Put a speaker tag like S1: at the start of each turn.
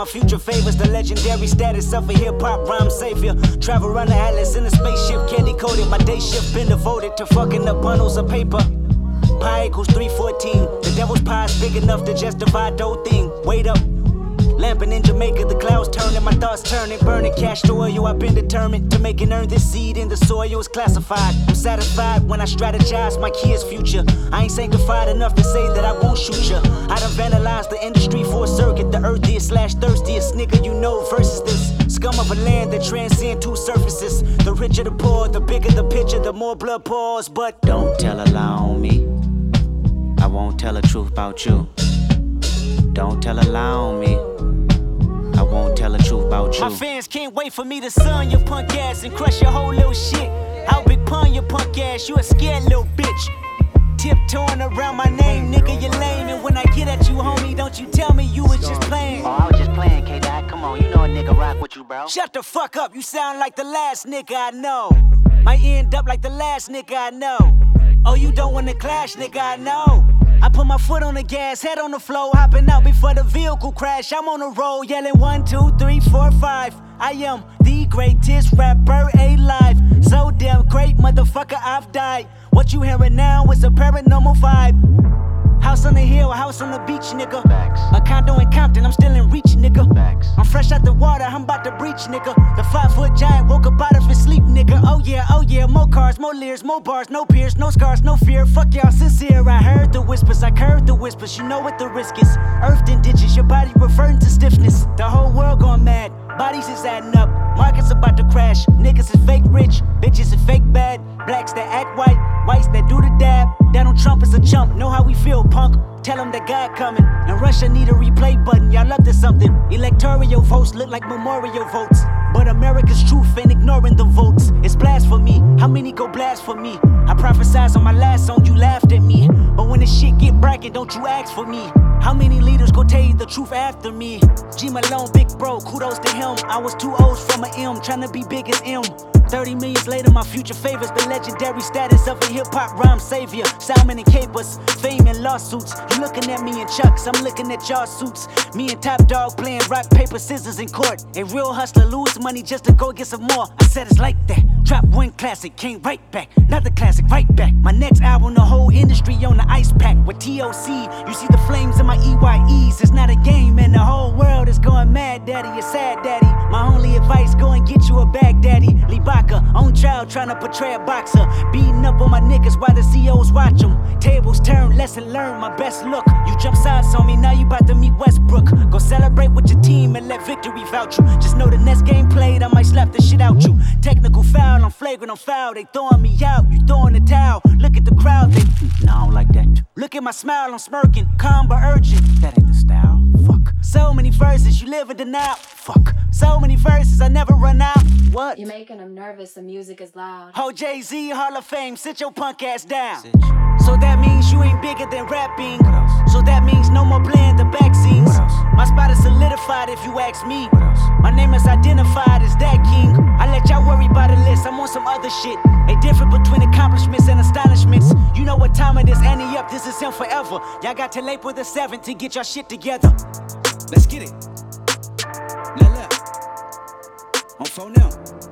S1: my future favors the legendary status of a hip-hop rhyme savior. Travel around the atlas in a spaceship, candy coated. My day shift been devoted to fucking up bundles of paper. Pi equals 314. The devil's pie is big enough to justify the whole thing. Wait up. Lamping in Jamaica, the clouds turning, my thoughts turning, burning cash to oil. I've been determined to make and earn this seed in the soil. It's classified. I'm satisfied when I strategize my kids' future. I ain't sanctified enough to say that I won't shoot ya. I done vandalized the industry for a circuit. The earthiest / thirstiest nigga you know versus this scum of a land that transcend two surfaces. The richer the poor, the bigger the picture, the more blood pours. But don't tell a lie on me. I won't tell the truth about you. Don't tell a lie on me. I won't tell the truth about you. My fans can't wait for me to sun your punk ass and crush your whole little shit. I'll big pun your punk ass, you a scared little bitch. Tiptoeing around my name, nigga, you lame. And when I get at you, homie, don't you tell me you was just playing.
S2: Oh, I was just playing, K-Dot. Come on, you know a nigga rock with you, bro.
S1: Shut the fuck up, you sound like the last nigga I know. Might end up like the last nigga I know. Oh, you don't wanna clash, nigga, I know. I put my foot on the gas, head on the floor, hopping out before the vehicle crash. I'm on the road, yelling 1, 2, 3, 4, 5. I am the greatest rapper alive. So damn great, motherfucker, I've died. What you hearing now is a paranormal vibe. House on the hill, house on the beach, nigga.
S2: Facts.
S1: A condo in Compton, I'm still in reach, nigga.
S2: Facts.
S1: I'm fresh out the water, I'm about to breach, nigga. The 5-foot giant woke up out of his sleep, nigga. Oh yeah, more cars, more leers, more bars, no peers, no scars, no fear. Fuck y'all sincere, I heard the whispers, I curved the whispers. You know what the risk is. Earthed in ditches, your body reverting to stiffness. The whole world going mad, bodies is adding up. Markets about to crash, niggas is fake rich, bitches is fake bad. Blacks that act white, whites that do the dab. Donald Trump is a chump, know how we feel, punk. Tell them that God coming, and Russia need a replay button. Y'all up to something. Electoral votes look like memorial votes, but America's truth ain't ignoring the votes. It's blasphemy. How many go blast for me? I prophesized on my last song, you laughed at me. But when the shit get bragging, don't you ask for me. How many leaders go tell you the truth after me? G Malone, big bro, kudos to him. I was 2 O's from a M, tryna be big as M. 30 million later, my future favors the legendary status of a hip-hop rhyme savior. Salmon and capers, fame and lawsuits. You looking at me in chucks, I'm looking at y'all suits. Me and Top Dog playing rock, paper, scissors in court. A real hustler lose money just to go get some more. I said it's like that. Drop one classic, came right back. Another classic, right back. My next album, the whole industry on the ice pack. With TOC, you see the flames in my EYEs. It's not a game and the whole world is going mad, daddy. You're sad, daddy. My only advice, go and get you a bag, daddy. Libaka, on trial, trying to portray a boxer. Beating up on my niggas while the COs watch them. Tables turn, lesson learned, my best look. You jump sides on me, now you about to meet Westbrook. Go celebrate with your team and let victory vouch you. Just know the next game played, I might slap the shit out you. Technical foul, I'm flagrant, I'm foul. They throwing me out, you throwing the towel. Look at the crowd, they, nah, I don't like that. Look at my smile, I'm smirking, calm but urgent. That ain't the style, fuck. So many verses, you live in denial, fuck. So many verses, I never run out. What?
S3: You're making them nervous, the music is loud.
S1: Ho Jay-Z, Hall of Fame, sit your punk ass down. So that means you ain't bigger than rapping. So that means no more playing the back scenes. My spot is solidified if you ask me. My name is identified as that king. I let y'all worry about the list, I'm on some other shit. A difference between accomplishments and astonishments. You know what time it is, Annie up, this is him forever. Y'all got till April the 7th to get y'all shit together. Let's get it. La la. On phone now.